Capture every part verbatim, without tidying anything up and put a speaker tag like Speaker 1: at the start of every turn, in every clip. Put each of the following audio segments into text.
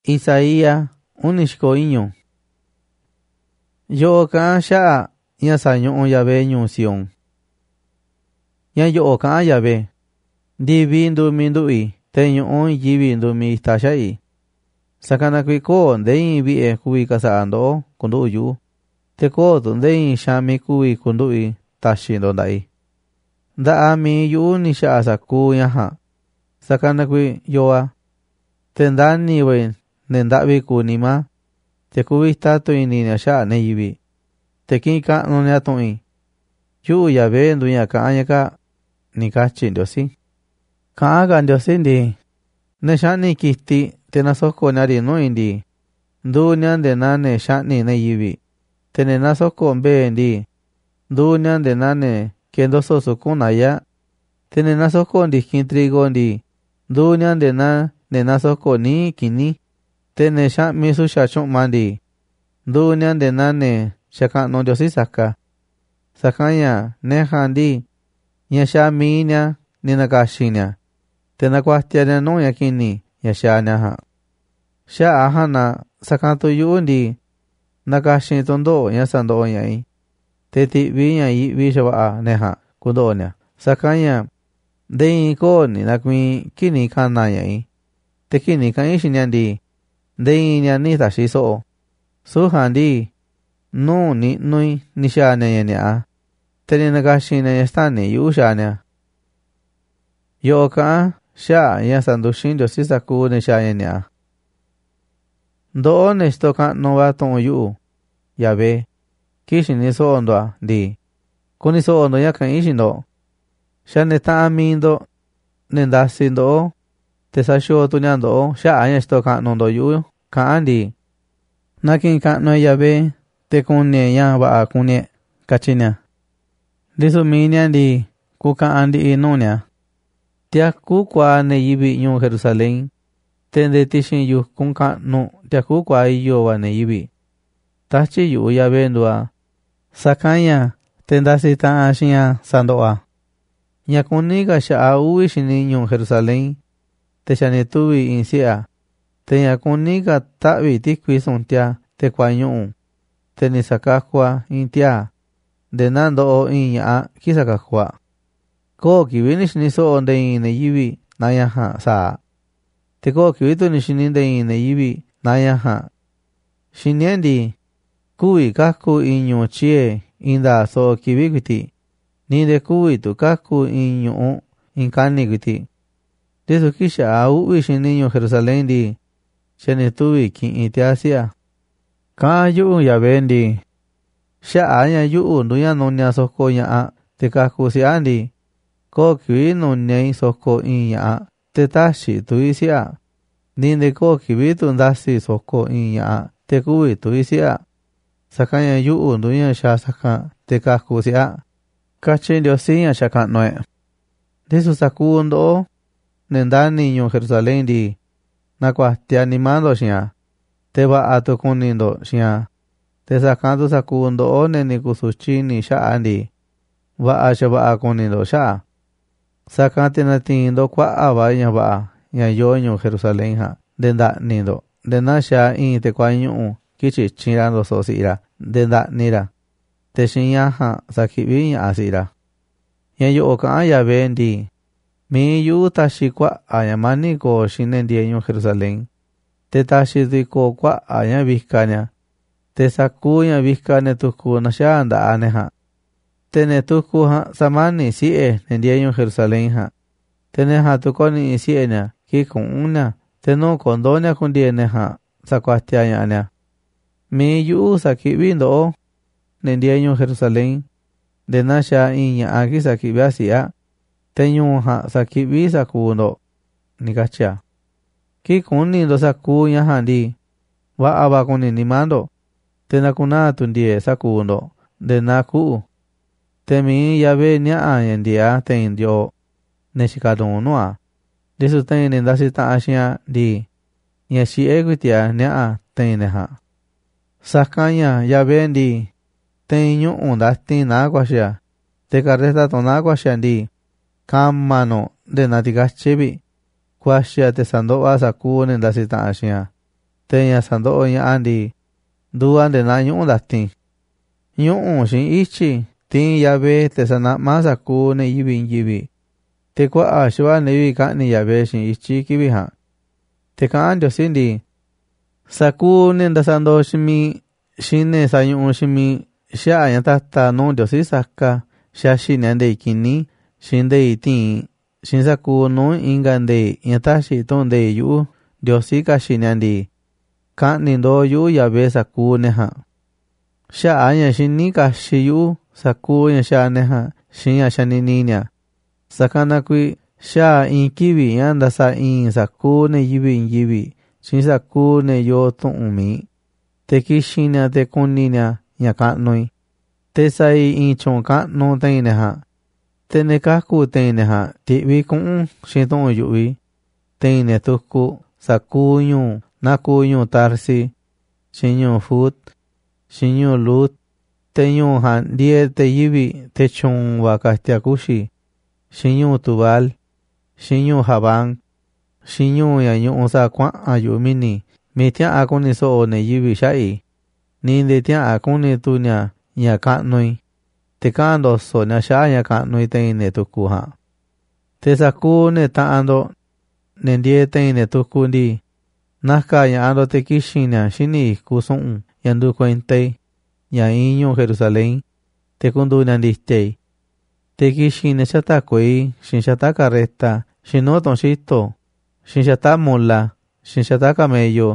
Speaker 1: Isaías unixiko iñu. Yo kaan sha'a ña sañu'u Yahvé ñuu Sión. Ña yo'o kaan Yahvé. Ndivi ndumi ndu'i te ñu'u yivi ndumi ista sha'i. Sakana kui koo ndein vi'e kuvi kasa'a ndo'o kundu'u yu'u. Te koo tu ndein xami kuvi kundu'i taxi ndo nda'i. Nda'a mi yu'u ni sha'a saku ñaja. Sakana kui yo'a. Te ndani we nenda'vi kuni ma. Te kuvi statu ini ña sha'a ne yivi. Te kin ka'nu ña tu'i. Yu'u Yahvé nduña ka'an ña ka ni kachi Ndiosi. Ka'an ka Ndiosi ndi. Ne sha'ni kiti te nasoko ñari nu'i ndi. Ndu ña nde nane sha'ni ne yivi. Te ne nasoko mbe ndi. Ndu ña nde nane kendo sosu kunaya. Te ne nasoko ndi kin trigo ndi. Ndu ña nde na ne nasoko ni kini. Te ne sha'mi su shachu'ma ndi. Ndu ña nde nane shaka'nu Ndiosi saka. Sakaña neja ndi. Ña sha'mi ña ni nakaxi ña. Te nakuastia ña nu'ña kini ña sha'a ñaja. Sha'a jana sakantu yu'u ndi. Nakaxi tundo'o ña sando'o ña'i. Te ti'vi ña yi'vi xava'a neja kundo'o ña. Sakaña ndein koo ni nakui kini kana ña'i. Te kini ka'i xiña ndi. Ndein ña ni taxi so'o. Suja ndi. Nu ni nui ni sha'a ña ña'a. Te ni nakaxi ña stani yu'u sha'a ña. Yo'o ka'an sha'a ña sanduxi Ndiosi saku ni sha'a ña. Ndo'o nexto ka'nu va tu'un yu'u Yahvé. Kixi ni so'o ndo'a ndi. Kuni so'o ndo ña ka'i xindo. Xane ta'a mi ndo ne ndasi ndo'o. Te saxo tu ña ndo'o sha'a ña xto ka'nu ndo yu'u ka'an ndi. Nakin ka'nu Yahvé te kune ña va'a kune kachi ña. Ndisu mi ña ndi ku ka'an ndi nu ña. Tiaku kwa ne yivi ñuu Jerusalén. Te nde tixin yukun ka'nu tiaku kwa iyo wa ne yivi. Tachi yu'u Yahvé ndua. Sakaña te ndasi ta'a xiña sando'a. Ña kuni ka sha'a uvi xini ñuu Jerusalén. Te xani tuvi in si'a. Te ña kuni ka ta'vi tikui suntia te kwa ñu'u. Te ni sakakua in tia. De na ndo'o in ña'a ki sakakua. Koo kivi ni xini so'o ndein ne yivi na ñaja sa'a. Te koo kivi tu ni xini ndein ne yivi na ñaja. Xinie ndi. Kuvi kaku in ñu'u chie inda so'o kivi kuiti. Ni de kuvi tu kaku in ñu'u in kani kuiti. Desu kisha uvi xini ñuu Jerusalén ndi. Xani tuvi ki'in tia si'a. Ka'an yu'u Yahvé ndi. Sha'a ña yu'u nduña nunia soko ña'a te kaku si'a ndi. Koo kivi nuniai soko in ña'a te taxi tui si'a. Ni de koo kivi tu ndasi soko in ña'a te kuvi tui si'a. Sakaña yu'u nduña xa saka te kaku si'a. Kachi Ndiosi ña xaka'nue. Desu saku ndo'o ne ndani ñuu Jerusalén ndi. Nakuastia nimando xi'a. Te va'a tu kuni ndo xi'a. Te sakantu saku ndo'o ne ni kusuchi ni sha'a ndi. Va'a xava'a kuni ndo sha'a. Sakante na tiin ndo kua'a va ña va'a ña yo ñuu Jerusalén ja. De nda'ni ndo. De na sha'a in te kwa ñu'u kichichira ndo so si'ira. De nda'nira. Te xiña ja sakivi ña'a si'ira. Ña yo'o ka'an Yahvé ndi. Mi yu'u taxi kua'a ña mani ko xine ndie ñuu Jerusalén. Te taxi tui ko kua'a ña vika ña. Te saku ña vika ne tuku na sha'a nda'a ne ja. Te ne tuku ja samani si'e ne ndie ñuu Jerusalén ja. Te ne ja tuko ni si'e ña ki ku'un ña. Te nu kondo ña kundie ne ja sakuastia ña ña. Mi yu'u sakivi ndo'o ne ndie ñuu Jerusalén. De na sha'a in ña'a ki sakivia si'a. Te ñuu ja sakivi saku ndo. Ni kachia. Ki kuni ndo saku ña ja ndi. Va'a va kuni nimando. Te nakuna tu ndie saku ndo. De na ku'u. Te mi Yahvé ña'a ña ndia te indio. Ne xikadun nua. Desu te ni ndasi ta'a xi'a ndi. Ña xi'e kuitia ña'a te ne ja. Sakaña Yahvé ndi. Te ñu'u ndasti na kuaxia. Te karreta to na kuaxia ndi. Kamano de natikachibi. Kuaxia te sando'a saku ne ndasi ta'a xi'a. teña sando'o ña'a ndi nduva ndena ñu'u ndatin ñu'u xiin ichi tiin Yahvé te sana'ma saku neyivi ñivi te kua'a xuva nevi ka'ni Yahvé xiin ichi kivi jan te ka'an Ndiosi ndi saku ne ndasando ximi xine sañu'u ximi xa'a ña tata nuu Ndiosi saka xaxi nia ndei kini xiin ndei tiin xiin saku nuu inka ndei ña taxi tu'un ndei yu'u Ndiosi kaxi nia ndi ka'ni ndo yu'u Yahvé saku nejan xa'a ña xini kaxi yu'u saku ña xa'a nejan xiin ña xanini nia sakana kui xa'a in kivi ña ndasa in saku neyivi ñivi xiin saku ne yo tu'un mi te kixi nia te kuni nia ña ka'nui te sai in chu'un ka'nu tein nejan te ne kaku tein nejan ti'vi ku'un xiin tu'un yu'vi tein ne tuku saku ñuu naku ñuu Tarsi xiin ñuu Fut xiin ñuu Lut te ñuu jan ndie te yivi te chuun va kastia kuxi xiin ñuu Tubal xiin ñuu Javán xiin ñuu ña ñu'u sa kua'an yu'u mini mi tia'a kuni so'o neyivi xa'i ni nde tia'a kuni tu nia ña ka'nui te ka'an ndoso nia xa'a ña ka'nui tein ne tuku jan te saku ne ta'an ndo ne ndie tein ne tuku ndi naka ña'a ndo te kixi nia xini iku su'un ña ndu kuentei ña in ñuu Jerusalén te kundu nia nditei te kixi ne xata kuei xiin xata carreta xiin nuu tu'un xito xiin xata mula xiin xata camello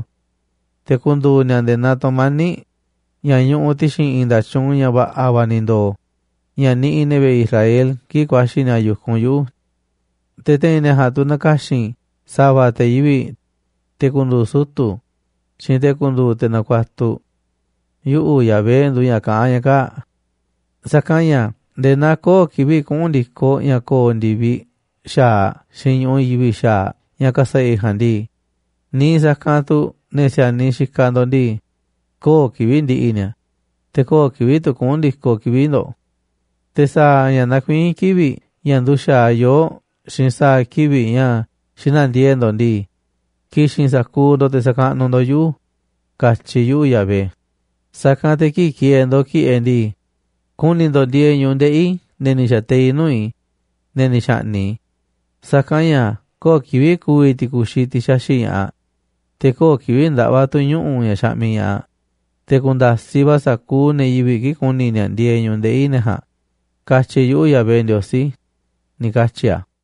Speaker 1: te kundu nia nde natomani ña ñu'u tixin in ndachun ña va'a va nindo ña ni'i neve Israel ki kuaxi nia yukun yu'u te tein ne jan tu nakaxin sava te yivi te kundu sutu xiin te kundu te nakuatu yu'u Yahvé ndu ña ka'an ña ka sakan ña nde na koo kivi ku'un ndiko ña koo ndivi xa'a xiin ñu'u yivi xa'a ña kasai jan ndi ni sakan tu ne siani xika ndo ndi koo kivi ndi'i nia te koo kivi tu ku'un ndiko kivi ndo te saa ña nakuin kivi ña nduxaa yo xiin saa kivi ña xinandie ndo ndi kixin saku ndo te saka'nu ndo yu'u kachi yu'u Yahvé sakan te kikie ndo ki'e ndi kuni ndo ndie ñu'u nde'i ne ni xatei nui ne ni xa'ni sakan ña koo kivi kuvi tikuxi tixaxi ña'a te koo kivi nda'va tu ñu'u ña xa'mi ña'a te kundasi va saku neyivi ki kuni nia ndie ñu'u nde'i nejan kachi yu'u Yahvé Ndiosi ni kachi a